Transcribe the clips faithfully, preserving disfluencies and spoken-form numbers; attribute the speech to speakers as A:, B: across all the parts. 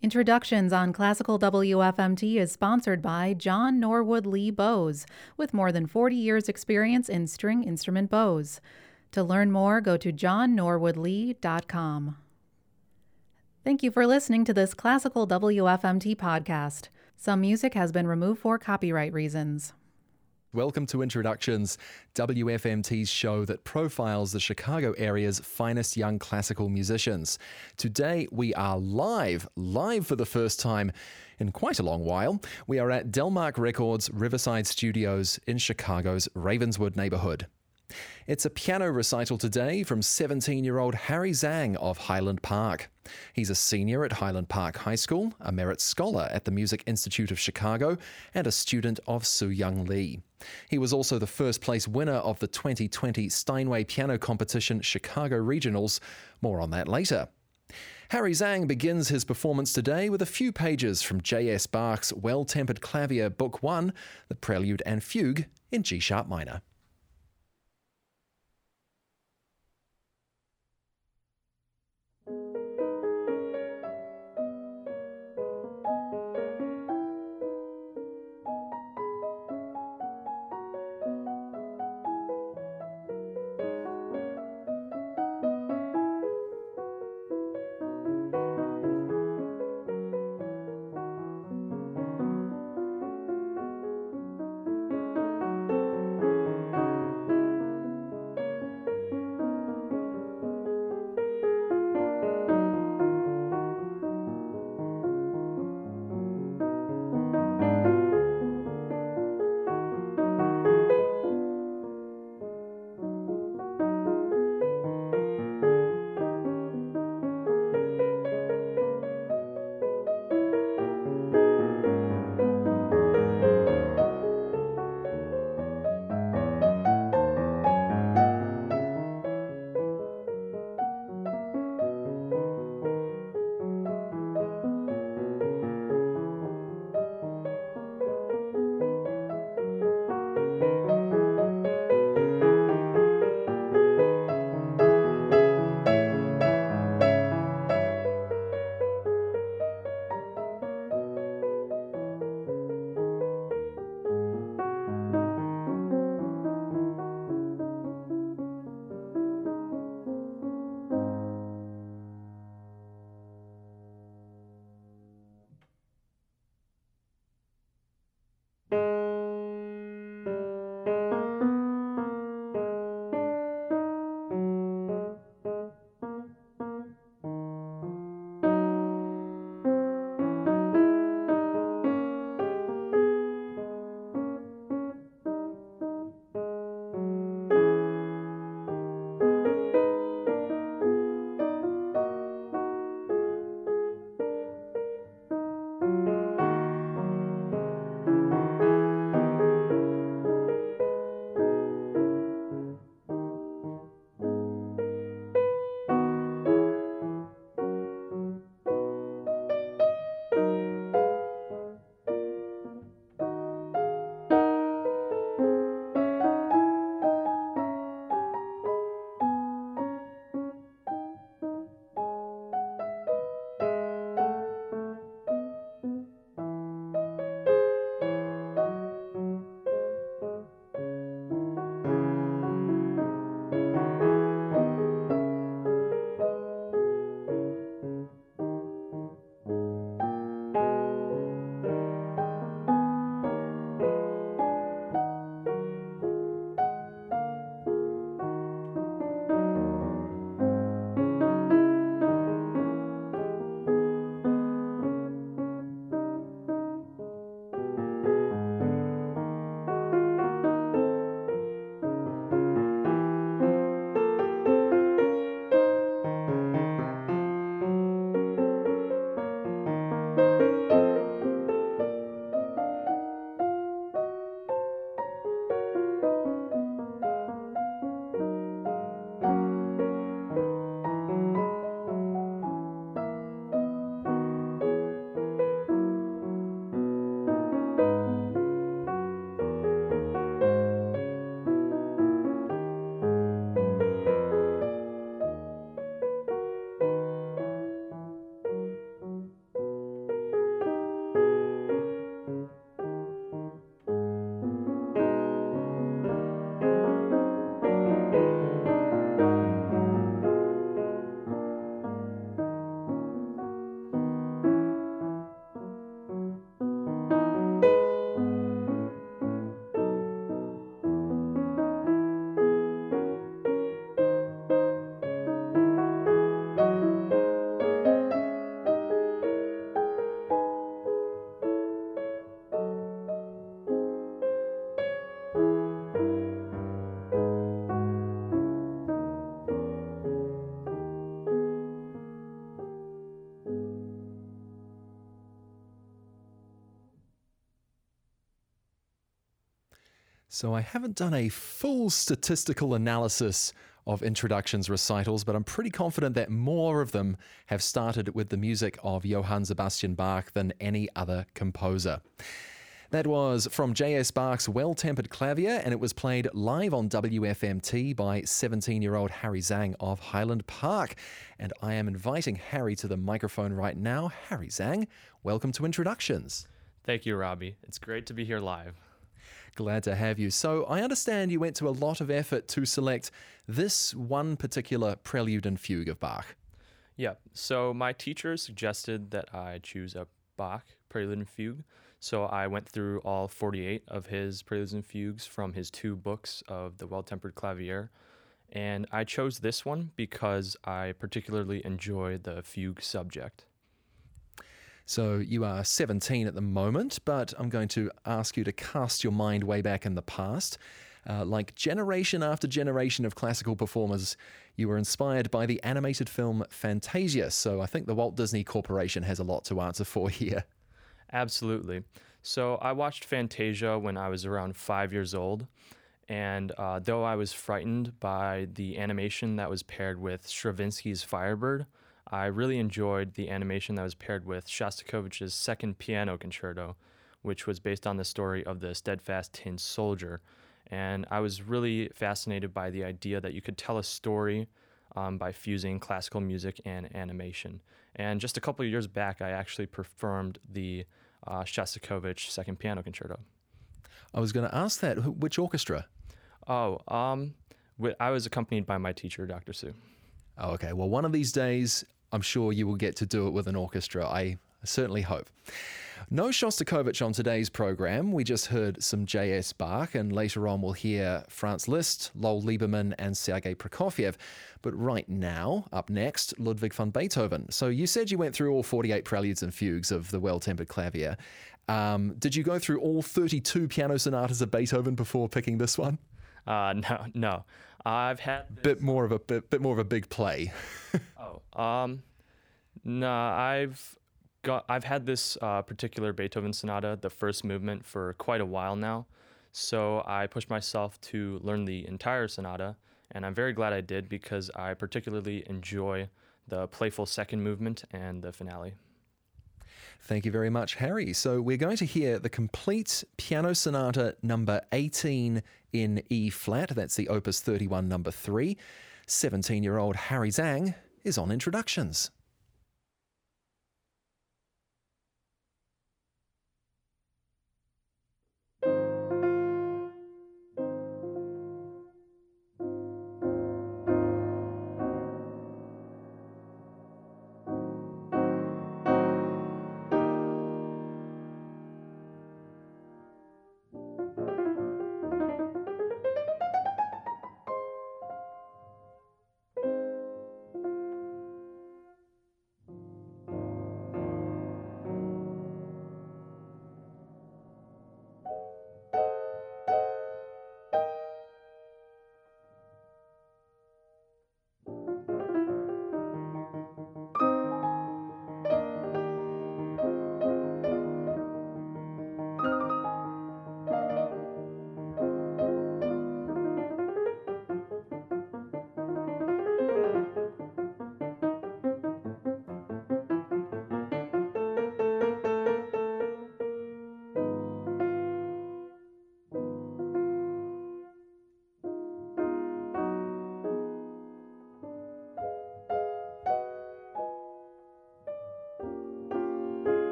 A: Introductions on Classical W F M T is sponsored by John Norwood Lee Bows, with more than forty years' experience in string instrument bows. To learn more, go to john norwood lee dot com. Thank you for listening to this Classical W F M T podcast. Some music has been removed for copyright reasons.
B: Welcome to Introductions, W F M T's show that profiles the Chicago area's finest young classical musicians. Today we are live, live for the first time in quite a long while. We are at Delmark Records Riverside Studios in Chicago's Ravenswood neighborhood. It's a piano recital today from seventeen-year-old Harry Zhang of Highland Park. He's a senior at Highland Park High School, a Merit Scholar at the Music Institute of Chicago, and a student of Soo-Young Lee. He was also the first-place winner of the twenty twenty Steinway Piano Competition Chicago Regionals. More on that later. Harry Zhang begins his performance today with a few pages from J S Bach's Well-Tempered Clavier Book one, the Prelude and Fugue in G-sharp minor. So I haven't done a full statistical analysis of introductions recitals, but I'm pretty confident that more of them have started with the music of Johann Sebastian Bach than any other composer. That was from J S Bach's Well-Tempered Clavier, and it was played live on W F M T by seventeen-year-old Harry Zhang of Highland Park. And I am inviting Harry to the microphone right now. Harry Zhang, welcome to Introductions.
C: Thank you, Robbie. It's great to be here live.
B: Glad to have you. So I understand you went to a lot of effort to select this one particular prelude and fugue of Bach.
C: Yeah, so my teacher suggested that I choose a Bach prelude and fugue. So I went through all forty-eight of his preludes and fugues from his two books of the Well-Tempered Clavier. And I chose this one because I particularly enjoy the fugue subject.
B: So you are seventeen at the moment, but I'm going to ask you to cast your mind way back in the past. Uh, like generation after generation of classical performers, you were inspired by the animated film Fantasia. So I think the Walt Disney Corporation has a lot to answer for here.
C: Absolutely. So I watched Fantasia when I was around five years old. And uh, though I was frightened by the animation that was paired with Stravinsky's Firebird, I really enjoyed the animation that was paired with Shostakovich's Second Piano Concerto, which was based on the story of the Steadfast Tin Soldier. And I was really fascinated by the idea that you could tell a story um, by fusing classical music and animation. And just a couple of years back, I actually performed the uh, Shostakovich Second Piano Concerto.
B: I was going to ask that. Wh- Which orchestra?
C: Oh, um, wh- I was accompanied by my teacher, Doctor Sue.
B: Oh, okay. Well, one of these days, I'm sure you will get to do it with an orchestra. I certainly hope. No Shostakovich on today's program. We just heard some J S Bach, and later on we'll hear Franz Liszt, Lowell Lieberman, and Sergei Prokofiev. But right now, up next, Ludwig van Beethoven. So you said you went through all forty-eight preludes and fugues of the Well-Tempered Clavier. Um, did you go through all thirty-two piano sonatas of Beethoven before picking this one?
C: Uh, no, no. I've had this...
B: Bit more of a bit, bit more of a big play.
C: oh, um, no, I've got I've had this uh, particular Beethoven sonata, the first movement, for quite a while now. So I pushed myself to learn the entire sonata, and I'm very glad I did because I particularly enjoy the playful second movement and the finale.
B: Thank you very much, Harry. So we're going to hear the complete piano sonata number eighteen in E flat. That's the opus thirty-one, number three. seventeen-year-old Harry Zhang is on Introductions.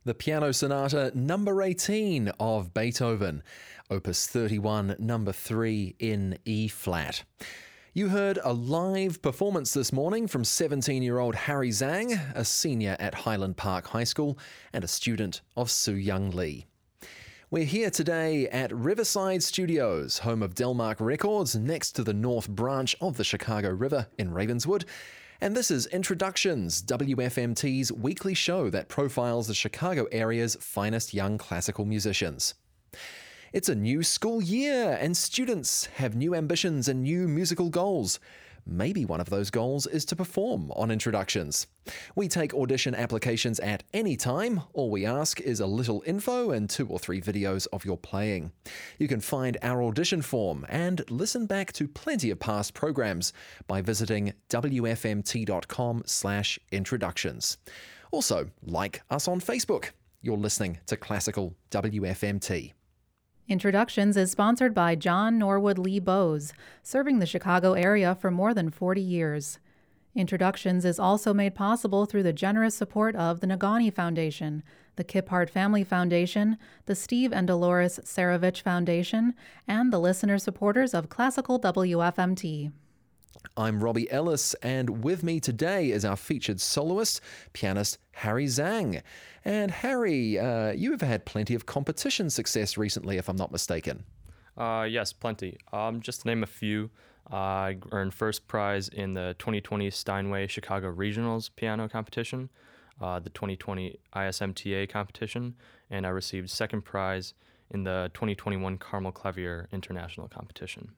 B: the Piano Sonata number eighteen of Beethoven, Opus thirty-one, number three in E-flat. You heard a live performance this morning from seventeen-year-old Harry Zhang, a senior at Highland Park High School and a student of Su Young Lee. We're here today at Riverside Studios, home of Delmark Records, next to the North Branch of the Chicago River in Ravenswood. And this is Introductions, W F M T's weekly show that profiles the Chicago area's finest young classical musicians. It's a new school year, and students have new ambitions and new musical goals. Maybe one of those goals is to perform on Introductions. We take audition applications at any time. All we ask is a little info and two or three videos of your playing. You can find our audition form and listen back to plenty of past programs by visiting w f m t dot com slash introductions. Also, like us on Facebook. You're listening to Classical W F M T.
A: Introductions is sponsored by John Norwood Lee Bowes, serving the Chicago area for more than forty years. Introductions is also made possible through the generous support of the Nagani Foundation, the Kiphart Family Foundation, the Steve and Dolores Sarovich Foundation, and the listener supporters of Classical W F M T.
B: I'm Robbie Ellis, and with me today is our featured soloist, pianist Harry Zhang. And Harry, uh, you have had plenty of competition success recently, if I'm not mistaken.
C: Uh, yes, plenty. Um, just to name a few, uh, I earned first prize in the twenty twenty Steinway Chicago Regionals piano competition, uh, the twenty twenty I S M T A competition, and I received second prize in the twenty twenty-one Carmel Clavier International competition.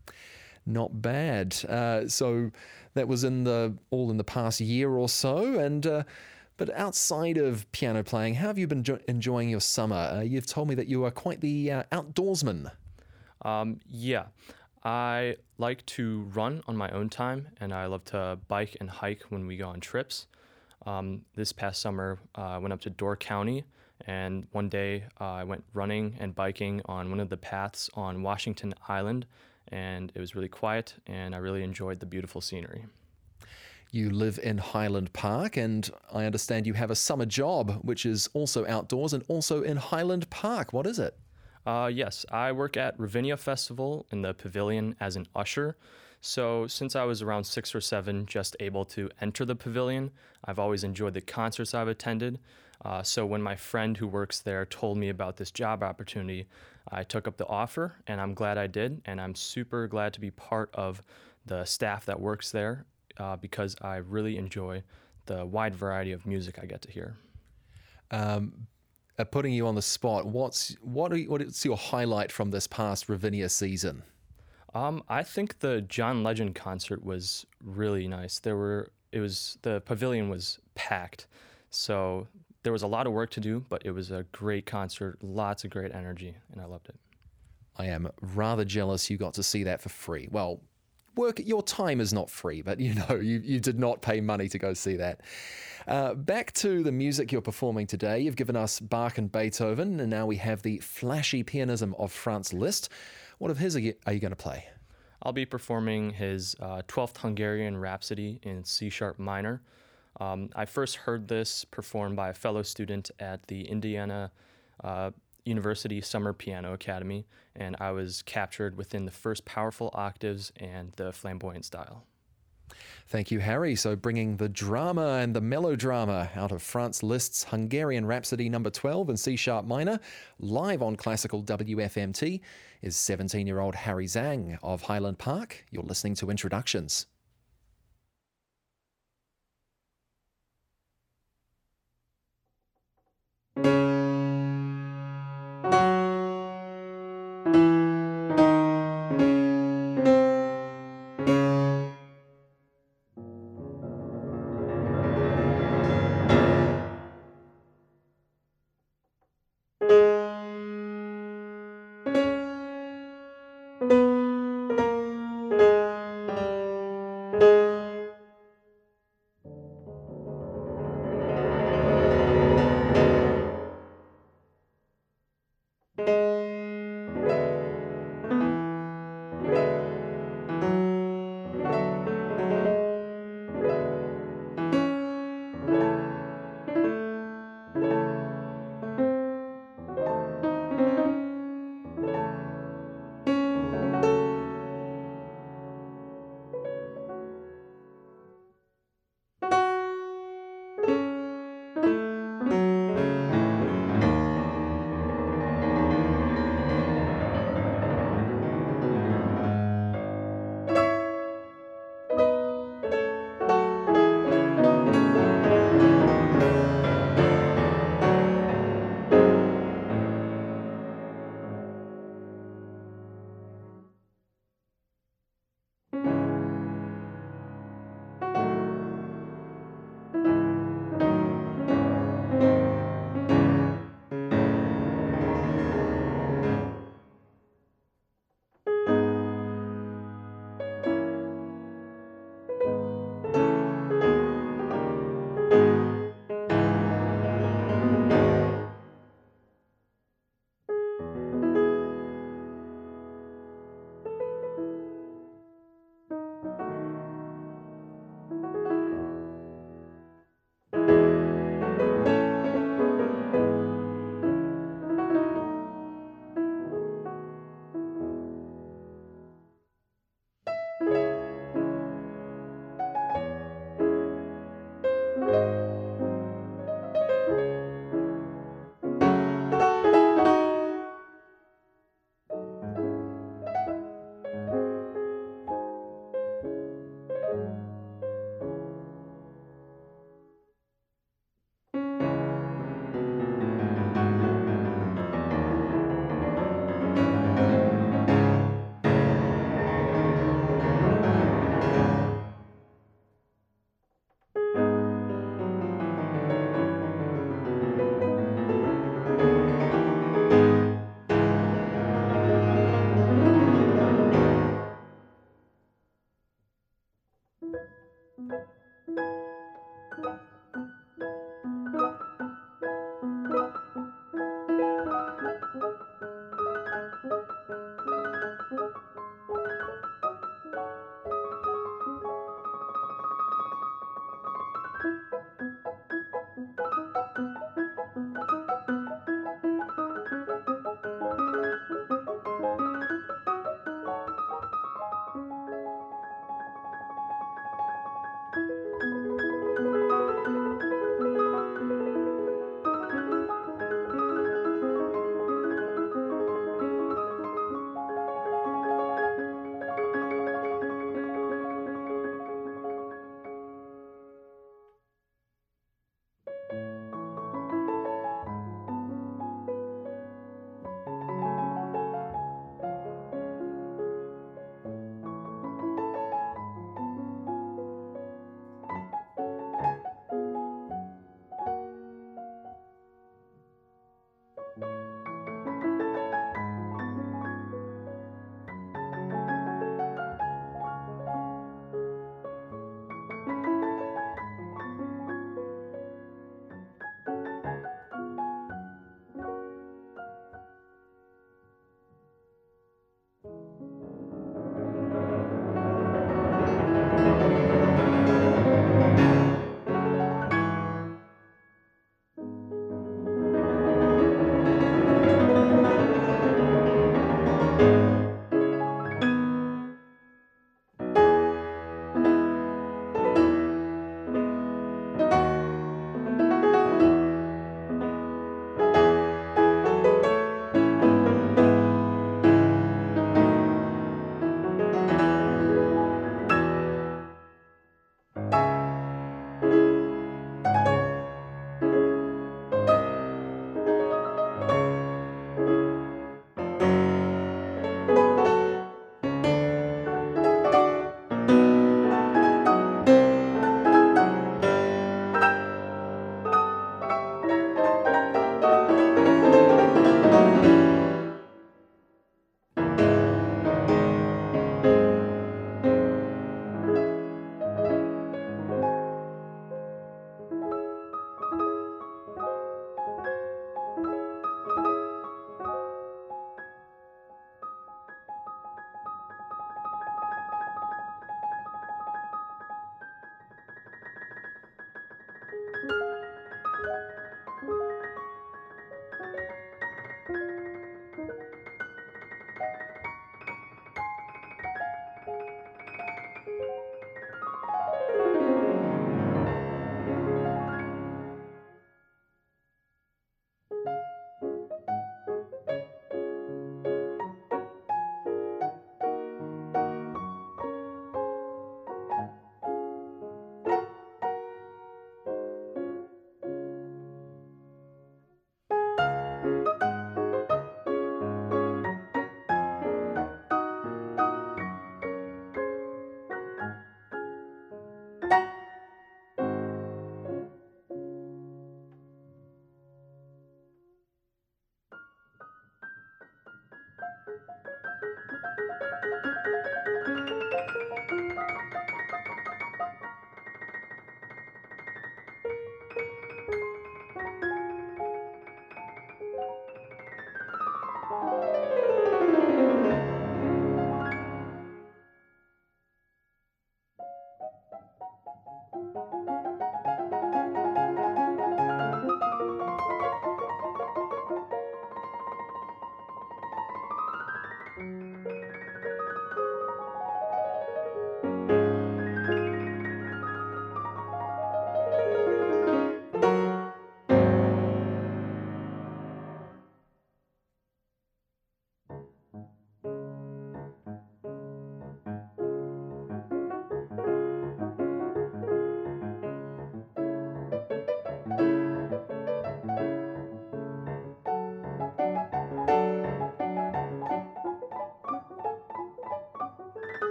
B: Not bad. Uh, so that was in the all in the past year or so. And uh, but outside of piano playing, how have you been jo- enjoying your summer? Uh, you've told me that you are quite the uh, outdoorsman.
C: Um, yeah, I like to run on my own time, and I love to bike and hike when we go on trips. Um, this past summer, uh, I went up to Door County, and one day uh, I went running and biking on one of the paths on Washington Island. And it was really quiet, and I really enjoyed the beautiful scenery.
B: You live in Highland Park, and I understand you have a summer job, which is also outdoors and also in Highland Park. What is it?
C: Uh, yes, I work at Ravinia Festival in the pavilion as an usher. So since I was around six or seven, just able to enter the pavilion, I've always enjoyed the concerts I've attended. Uh, so when my friend who works there told me about this job opportunity, I took up the offer, and I'm glad I did, and I'm super glad to be part of the staff that works there uh, because I really enjoy the wide variety of music I get to hear.
B: Um, uh, putting you on the spot, what's what are you, what's your highlight from this past Ravinia season?
C: Um, I think the John Legend concert was really nice. There were it was the pavilion was packed, so there was a lot of work to do, but it was a great concert, lots of great energy, and I loved it.
B: I am rather jealous you got to see that for free. Well, work your time is not free, but you know, you, you did not pay money to go see that. Uh, back to the music you're performing today. You've given us Bach and Beethoven, and now we have the flashy pianism of Franz Liszt. What of his are you, are you going to play?
C: I'll be performing his uh, twelfth Hungarian Rhapsody in C-sharp minor. Um, I first heard this performed by a fellow student at the Indiana uh, University Summer Piano Academy, and I was captured within the first powerful octaves and the flamboyant style.
B: Thank you, Harry. So bringing the drama and the melodrama out of Franz Liszt's Hungarian Rhapsody number twelve in C-sharp minor, live on Classical W F M T, is seventeen-year-old Harry Zhang of Highland Park. You're listening to Introductions.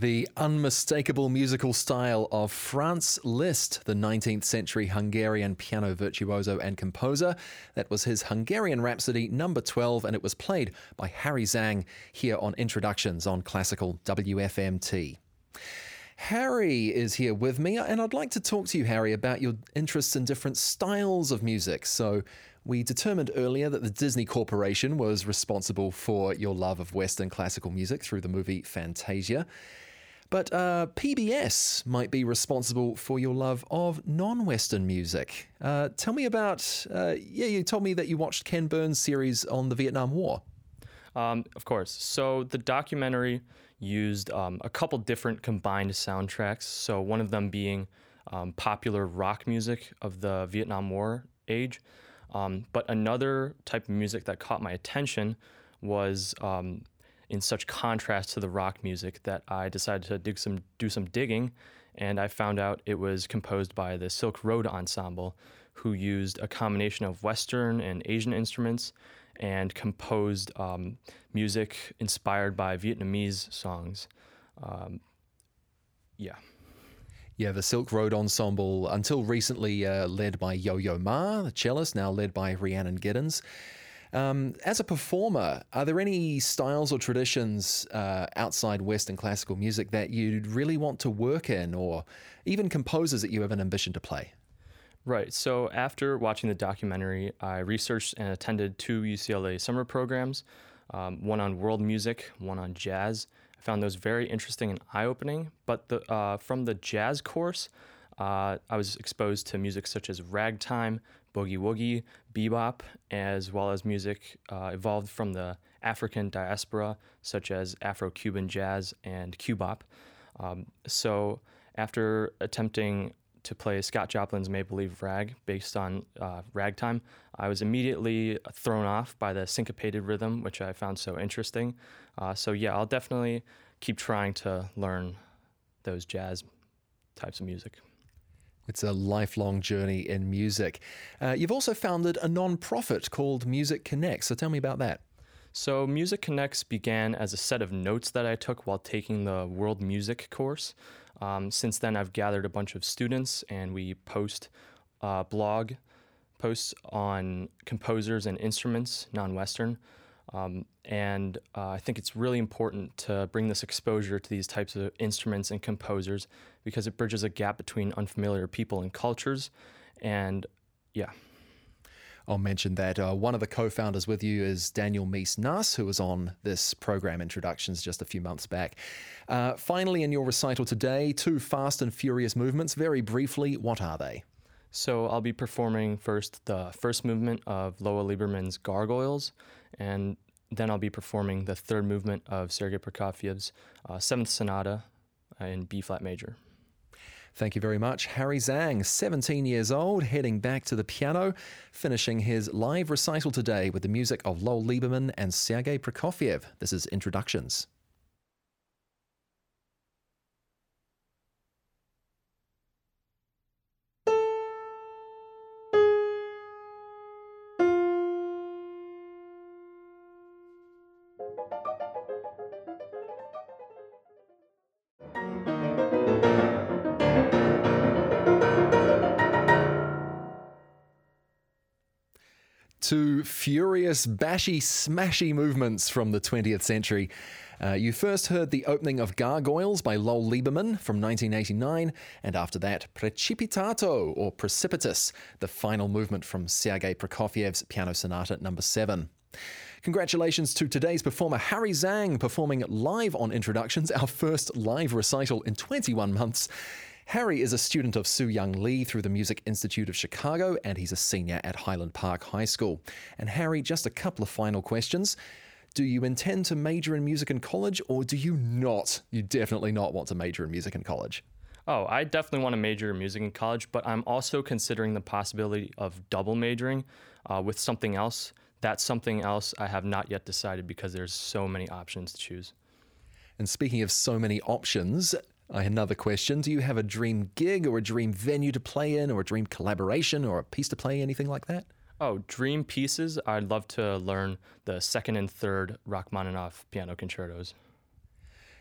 B: The unmistakable musical style of Franz Liszt, the nineteenth century Hungarian piano virtuoso and composer. That was his Hungarian Rhapsody number twelve, and it was played by Harry Zhang here on Introductions on Classical W F M T. Harry is here with me, and I'd like to talk to you, Harry, about your interests in different styles of music. So we determined earlier that the Disney Corporation was responsible for your love of Western classical music through the movie Fantasia. But uh, P B S might be responsible for your love of non-Western music. Uh, tell me about, uh, yeah, you told me that you watched Ken Burns' series on the Vietnam War.
C: Um, of course. So the documentary used um, a couple different combined soundtracks. So one of them being um, popular rock music of the Vietnam War age. Um, but another type of music that caught my attention was um, in such contrast to the rock music that I decided to dig some, do some digging, and I found out it was composed by the Silk Road Ensemble, who used a combination of Western and Asian instruments and composed um, music inspired by Vietnamese songs. Um, yeah.
B: Yeah, the Silk Road Ensemble, until recently uh, led by Yo-Yo Ma, the cellist, now led by Rhiannon Giddens. Um, as a performer, are there any styles or traditions uh, outside Western classical music that you'd really want to work in, or even composers that you have an ambition to play?
C: Right. So after watching the documentary, I researched and attended two U C L A summer programs, um, one on world music, one on jazz. I found those very interesting and eye-opening. But the, uh, from the jazz course, uh, I was exposed to music such as ragtime, boogie-woogie, bebop, as well as music uh, evolved from the African diaspora, such as Afro-Cuban jazz and cubop. Um, so after attempting to play Scott Joplin's Maple Leaf Rag based on uh, ragtime, I was immediately thrown off by the syncopated rhythm, which I found so interesting. Uh, so yeah, I'll definitely keep trying to learn those jazz types of music.
B: It's a lifelong journey in music. Uh, you've also founded a non-profit called Music Connects, so tell me about that.
C: So Music Connects began as a set of notes that I took while taking the world music course. Um, since then, I've gathered a bunch of students, and we post uh, blog posts on composers and instruments, non-Western. Um, and uh, I think it's really important to bring this exposure to these types of instruments and composers because it bridges a gap between unfamiliar people and cultures. And yeah.
B: I'll mention that uh, one of the co-founders with you is Daniel Mies-Nas, who was on this program Introductions just a few months back. Uh, finally, in your recital today, two fast and furious movements. Very briefly, what are they?
C: So I'll be performing first the first movement of Loa Lieberman's Gargoyles, and then I'll be performing the third movement of Sergei Prokofiev's uh, Seventh Sonata in B-flat major.
B: Thank you very much. Harry Zhang, seventeen years old, heading back to the piano, finishing his live recital today with the music of Lowell Lieberman and Sergei Prokofiev. This is Introductions. Two furious, bashy, smashy movements from the twentieth century. Uh, you first heard the opening of Gargoyles by Lowell Lieberman from nineteen eighty-nine, and after that, Precipitato, or Precipitous, the final movement from Sergei Prokofiev's Piano Sonata number seven. Congratulations to today's performer, Harry Zhang, performing live on Introductions, our first live recital in twenty-one months. Harry is a student of Soo Young Lee through the Music Institute of Chicago, and he's a senior at Highland Park High School. And Harry, just a couple of final questions. Do you intend to major in music in college, or do you not? You definitely not want to major in music in college.
C: Oh, I definitely want to major in music in college, but I'm also considering the possibility of double majoring uh, with something else. That's something else I have not yet decided because there's so many options to choose.
B: And speaking of so many options, I have another question. Do you have a dream gig or a dream venue to play in, or a dream collaboration or a piece to play, anything like that?
C: Oh, dream pieces. I'd love to learn the second and third Rachmaninoff piano concertos.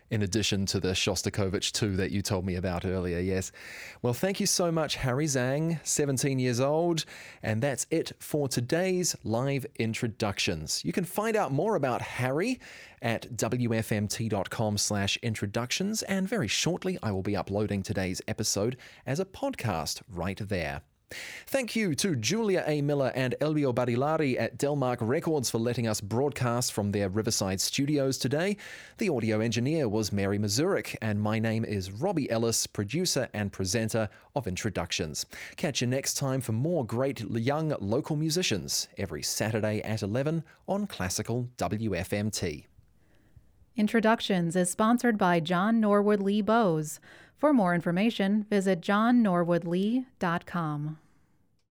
B: in addition to the Shostakovich two that you told me about earlier, yes. Well, thank you so much, Harry Zhang, seventeen years old. And that's it for today's live introductions. You can find out more about Harry at w f m t dot com slash introductions, and very shortly I will be uploading today's episode as a podcast right there. Thank you to Julia A. Miller and Elvio Barilari at Delmark Records for letting us broadcast from their Riverside studios today. The audio engineer was Mary Mazurik, and my name is Robbie Ellis, producer and presenter of Introductions. Catch you next time for more great young local musicians every Saturday at eleven on Classical W F M T.
A: Introductions is sponsored by John Norwood Lee Bowes. For more information, visit john norwood lee dot com.